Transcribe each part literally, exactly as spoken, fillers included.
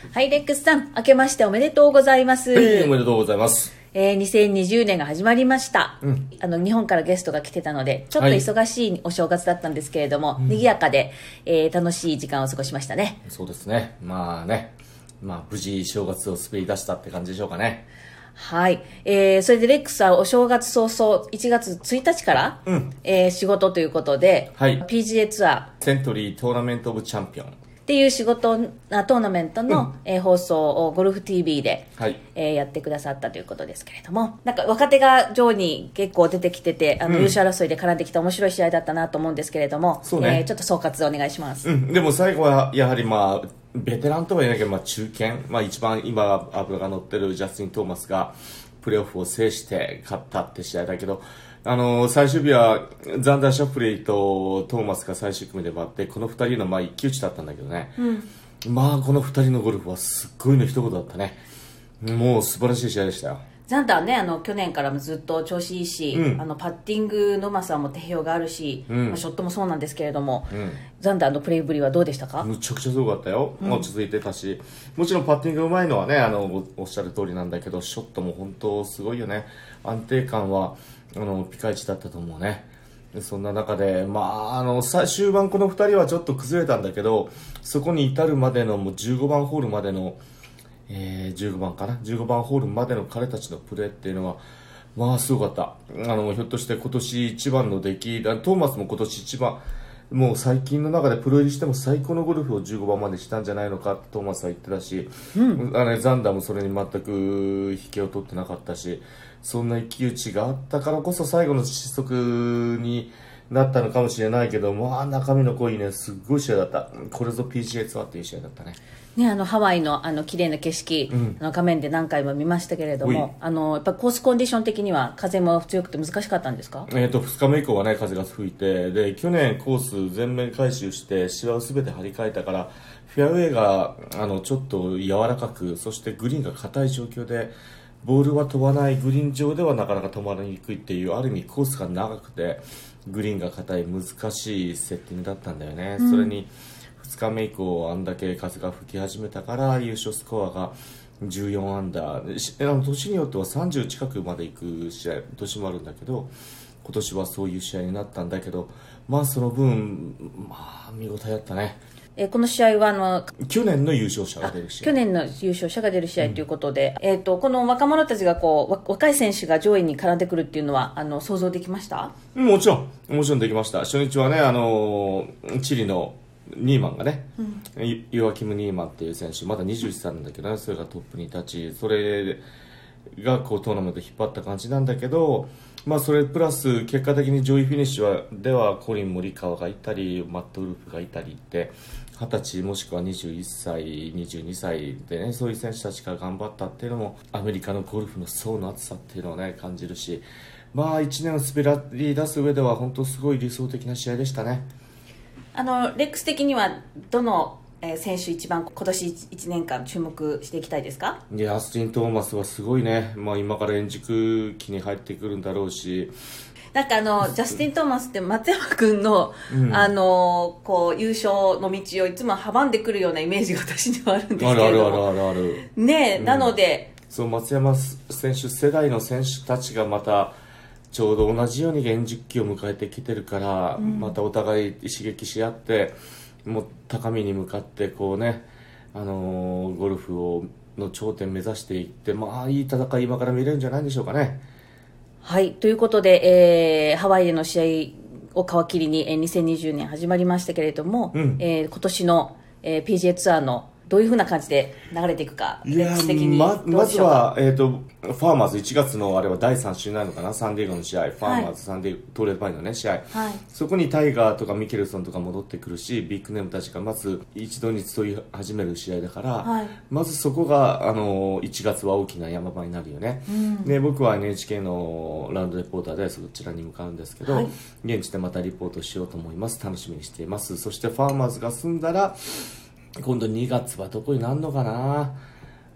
はい、レックスさん、明けましておめでとうございます。 はい、おめでとうございます。 えー、にせんにじゅうねんが始まりました、 うん、 あの日本からゲストが来てたのでちょっと忙しいお正月だったんですけれども、はい、賑やかで、えー、楽しい時間を過ごしましたね。 そうですね。まあね、まあ無事正月を滑り出したって感じでしょうかね。 はい、えー、それでレックスはお正月早々いちがつついたちから、うん、えー、仕事ということで、はい、ピージーエー ツアーセントリートーナメントオブチャンピオンっていう仕事トーナメントの、うんえー、放送をゴルフ ティービー で、はいえー、やってくださったということですけれども、なんか若手が上に結構出てきてて、あの、うん、優勝争いで絡んできた面白い試合だったなと思うんですけれども、そうね、えー、ちょっと総括お願いします。 うん、でも最後はやはりまあベテランとは言えないけど、まあ、中堅、まあ、一番今脂が乗ってるジャスティン・トーマスがプレーオフを制して勝ったって試合だけど、あのー、最終日はザンダー・シャフリーとトーマスが最終組で回ってこのふたりのまあ一騎打ちだったんだけどね、うんまあこのふたりのゴルフはすっごいの一言だったね。もう素晴らしい試合でしたよ。 ザンダーね、あの去年からもずっと調子いいし、うん、あのパッティングのうまさも定評があるし、うんまあ、ショットもそうなんですけれども、うん、ザンダーのプレーぶりはどうでしたか？ むちゃくちゃすごかったよ、うん、落ち着いてたし、もちろんパッティングうまいのはね、あのおっしゃる通りなんだけど、ショットも本当すごいよね。安定感はあのピカイチだったと思うね。そんな中で、まあ、あの最終盤このふたりはちょっと崩れたんだけど、そこに至るまでのもうじゅうごばんホールまでの、えー、じゅうごばんかなじゅうごばんホールまでの彼たちのプレーっていうのはまあすごかった。あのひょっとして今年一番の出来、トーマスも今年一番、もう最近の中でプロ入りしても最高のゴルフをじゅうごばんまでしたんじゃないのかトーマスは言ってたし、うん、あのザンダーもそれに全く引けを取ってなかったし、そんな一騎打ちがあったからこそ最後の失速になったのかもしれないけど、まあ中身の濃いね、すっごい試合だった。これぞ ピージーエー ツアーっていう試合だったね。 ね、あのハワイのあの綺麗な景色、うん、あの画面で何回も見ましたけれども、あのやっぱコースコンディション的には風も強くて難しかったんですか？ えーとふつかめ以降はね風が吹いて、で去年コース全面改修してシワを全て張り替えたから、フェアウェイがあのちょっと柔らかく、そしてグリーンが硬い状況でボールは飛ばない、グリーン上ではなかなか止まりにくいっていう、ある意味コースが長くてグリーンが硬い難しいセッティングだったんだよね、うん、それにふつかめ以降あんだけ風が吹き始めたから優勝スコアがじゅうよんアンダー、あの年によってはさんじゅう近くまで行く試合年もあるんだけど、今年はそういう試合になったんだけど、まあその分まあ見応えあったね。 えー、この試合はあの去年の優勝者が出る試合、 去年の優勝者が出る試合ということで、うんえー、とこの若者たちがこう若い選手が上位に絡んでくるっていうのはあの想像できました？ もちろんもちろんできました。初日はね、あのチリのニーマンがね、うん、ヨアキム・ニーマンっていう選手、まだにじゅういっさいなんだけどね、それがトップに立ち、それがこうトーナメント引っ張った感じなんだけど、まあ、それプラス結果的に上位フィニッシュはではコリン・モリカワがいたりマット・ウルフがいたりってはたちもしくはにじゅういっさいにじゅうにさいでね、そういう選手たちが頑張ったっていうのもアメリカのゴルフの層の厚さっていうのをね感じるし、まあいちねんを滑り出す上では本当すごい理想的な試合でしたね。 あのレックス的にはどの選手一番今年いちねんかん注目していきたいですか？ いや、アスティン・トーマスはすごいね、まあ、今から円熟期に入ってくるんだろうし、 なんかあのジャスティン・トーマスって松山君の、うん、あのこう優勝の道をいつも阻んでくるようなイメージが私にはあるんですけれども、 あるあるあるあるねえ、うん、なのでそう松山選手世代の選手たちがまたちょうど同じように円熟期を迎えてきてるから、うん、またお互い刺激し合ってもう高みに向かってこうね、あのー、ゴルフをの頂点目指していって、まあいい戦い今から見れるんじゃないでしょうかね。 はいということで、えー、ハワイでの試合を皮切りに、えー、にせんにじゅうねん始まりましたけれども、うんえー、今年の、えー、ピージーエー ツアーのどういう風な感じで流れていくか、 いやま, まずは、えーと、ファーマーズいちがつのあれはだいさん週になるのかな、サンディエゴの試合、ファーマーズ、サンディエゴトーレードバイの、ね、試合、はい、そこにタイガーとかミケルソンとか戻ってくるし、ビッグネームたちがまず一度に集い始める試合だから、はい、まずそこがあのいちがつは大きな山場になるよね、うん、で僕は エヌエイチケー のラウンドレポーターでそちらに向かうんですけど、はい、現地でまたリポートしようと思います。楽しみにしています。そしてファーマーズが済んだら今度にがつはどこになるのかな、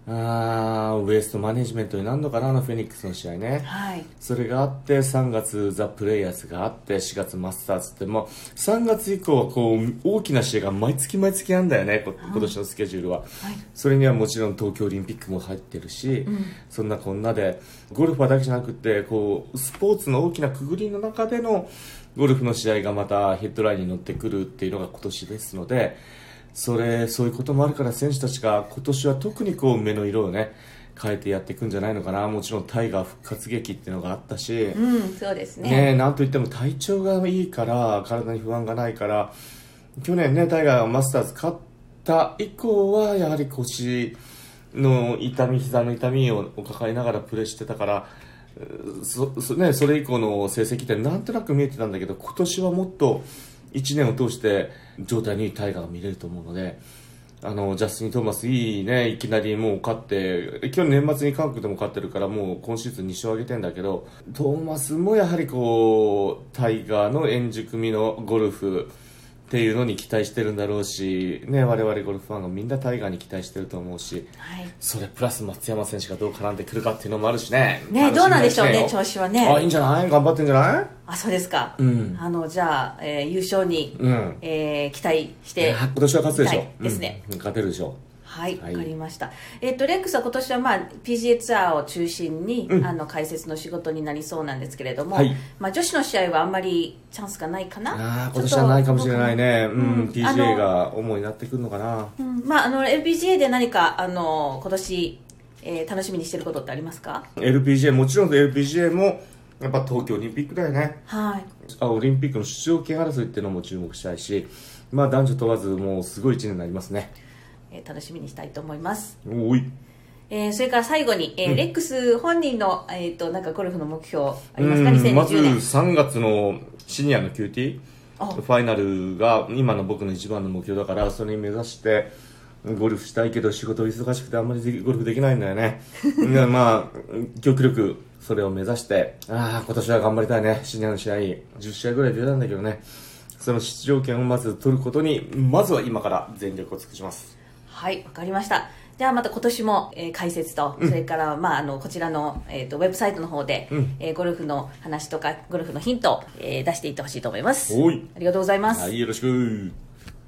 あーウエストマネジメントになるのかな、あのフェニックスの試合ね、 はい、 それがあってさんがつザ・プレイヤーズがあってしがつマスターズって、もうさんがつ以降はこう大きな試合が毎月毎月あるんだよね、こ今年のスケジュールは、はい、それにはもちろん東京オリンピックも入ってるし、うん、そんなこんなでゴルファーだけじゃなくてこうスポーツの大きなくぐりの中でのゴルフの試合がまたヘッドラインに乗ってくるっていうのが今年ですので、それそういうこともあるから選手たちが今年は特にこう目の色をね変えてやっていくんじゃないのかな。もちろんタイガー復活劇っていうのがあったし、 うん、そうですね。 ね、なんといっても体調がいいから体に不安がないから、去年ねタイガーがマスターズ勝った以降はやはり腰の痛み膝の痛みを抱えながらプレーしてたから、そ, そ, ね、それ以降の成績ってなんとなく見えてたんだけど、今年はもっといちねんを通して状態にいいタイガーが見れると思うので、あのジャスティン・トーマスいいね、いきなりもう勝って、去年年末に韓国でも勝ってるからもう今シーズンに勝挙げてんだけど、トーマスもやはりこうタイガーの円熟味のゴルフっていうのに期待してるんだろうし、ね、我々ゴルフファンがみんなタイガーに期待してると思うし、はい、それプラス松山選手がどう絡んでくるかっていうのもあるしね。 ね、どうなんでしょうね、調子はね。 あ、いいんじゃない、頑張ってんじゃない。 あ、そうですか。 うん、 あのじゃあ、えー、優勝に、うん、えー、期待して今年は勝つでしょう。ですね、 うん、勝てるでしょう。 はい、わ、はい、かりました。えっと、レックスは今年は、まあ、ピージーエー ツアーを中心に、うん、あの解説の仕事になりそうなんですけれども、はい、まあ、女子の試合はあんまりチャンスがないかな。 あ、今年はないかもしれないね。うん、ピージーエー が主になってくるのかな。 うん、まあ、あの エルピージーエー で何かあの今年、えー、楽しみにしてることってありますか？ エルピージェー もちろん エルピージェー もやっぱ東京オリンピックだよね。 はい。 あ、オリンピックの出場権争いっていうのも注目したいし、まあ男女問わずもうすごいいちねんになりますね。 えー、楽しみにしたいと思います。 おい。 えー、それから最後に、えーうん、レックス本人の、えー、となんかゴルフの目標ありますか？にせんにじゅうねん。 まずさんがつのシニアの キューティー ファイナルが今の僕の一番の目標だから、それに目指してゴルフしたいけど仕事忙しくてあんまりゴルフできないんだよね。まあ極力それを目指して、ああ今年は頑張りたいね。シニアの試合じゅっしあいぐらい出たんだけどね、その出場権をまず取ることにまずは今から全力を尽くします。はい、わかりました。じゃあまた今年も、えー、解説と、うん、それから、まあ、あのこちらの、えー、とウェブサイトの方で、うん、えー、ゴルフの話とかゴルフのヒントを、えー、出していってほしいと思います。おい、ありがとうございます。はい、よろしく。